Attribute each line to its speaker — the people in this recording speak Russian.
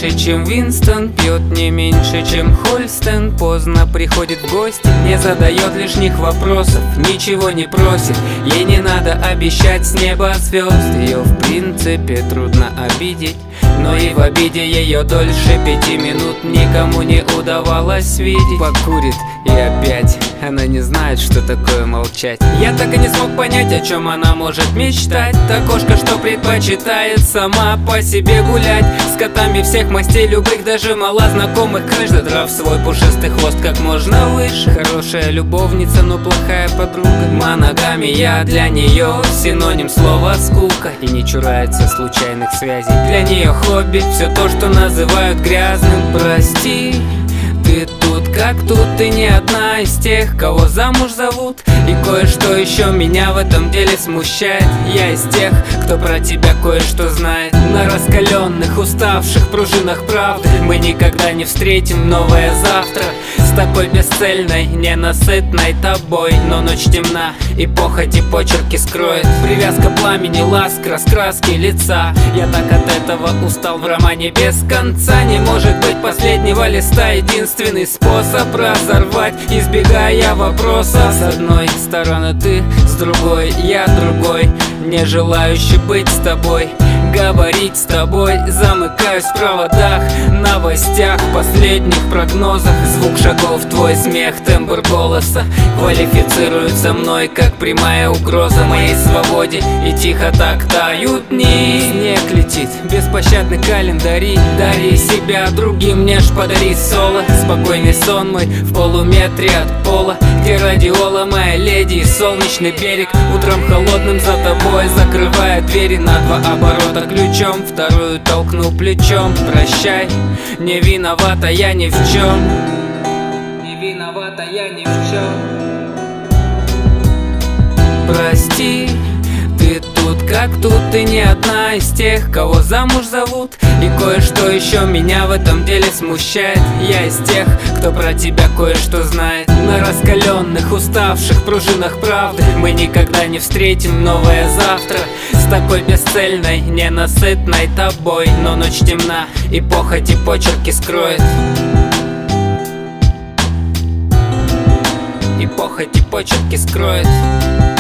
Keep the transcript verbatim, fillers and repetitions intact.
Speaker 1: меньше, чем Винстон, пьет не меньше, чем Хольстен. Поздно приходит в гости, не задает лишних вопросов, ничего не просит. Ей не надо обещать с неба звезд. Ее в принципе трудно обидеть, но и в обиде ее дольше пяти минут никому не удавалось видеть. Покурит и опять она не знает, что такое молчать. Я так и не смог понять, о чем она может мечтать. Та кошка, что предпочитает сама по себе гулять, с котами всех мастей, любых, даже малознакомых крыш, задрав свой пушистый хвост как можно выше. Хорошая любовница, но плохая подруга. Моногамия для нее синоним слова скука, и не чурается случайных связей. Для нее хобби все то, что называют грязным. Прости, ты тут как тут, ты не одна из тех, кого замуж зовут. И кое-что еще меня в этом деле смущает. Я из тех, кто про тебя кое-что знает. На раскаленных, уставших пружинах правды мы никогда не встретим новое завтра. С такой бесцельной, ненасытной тобой. Но ночь темна, и похоть и почерки скроет. Привязка пламени, ласк, раскраски лица. Я так от этого устал в романе без конца. Не может быть последнего листа единственный способ разорвать, избегая вопроса. С одной стороны ты, с другой я другой, не желающий быть с тобой, говорить с тобой. Замыкаюсь в проводах, новостях, последних прогнозах. Звук шагов, твой смех, тембр голоса квалифицируются мной как прямая угроза моей свободе. И тихо так тают дни. Снег летит, беспощадный календари. Дари себя другим, не ж подари соло. Спокойный сон мой в полуметре от пола, где радиола моя леди и солнечный берег. Утром холодным за тобой, закрывая двери на два оборота ключом, вторую толкну плечом. Прощай, не виновата я ни в чем. Не виновата я ни в чем. Прости, ты тут как тут, ты не одна из тех, кого замуж зовут. И кое-что еще меня в этом деле смущает. Я из тех, кто про тебя кое-что знает. На раскаленных, уставших пружинах правды мы никогда не встретим новое завтра. С такой бесцельной, ненасытной тобой. Но ночь темна, и похоть и почерки скроет. И похоть и почерки скроет.